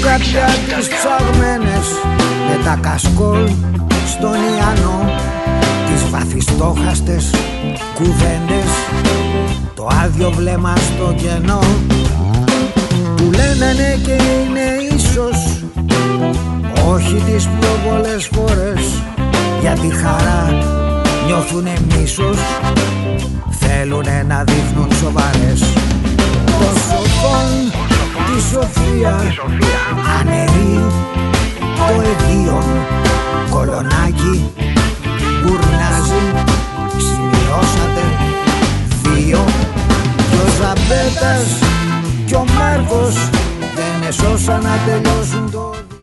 καρδιά τις ψαγμένες με τα κασκόλ στον Ιαννό, τις βαθιστόχαστες κουβέντες, το άδειο βλέμμα στο κενό, που λένε ναι και είναι ίσως, όχι τις πιο πολλές φορές, για τη χαρά νιώθουνε μίσος, θέλουνε να δείχνουν σοβαρές. Το σοφόν τη σοφία αναιρεί το εδίον, κολονάκι μπουρνάζει, σημειώσατε 2. Κι ο Ζαμπέτας κι ο Μάρκος δεν εσώσαν να τελειώσουν το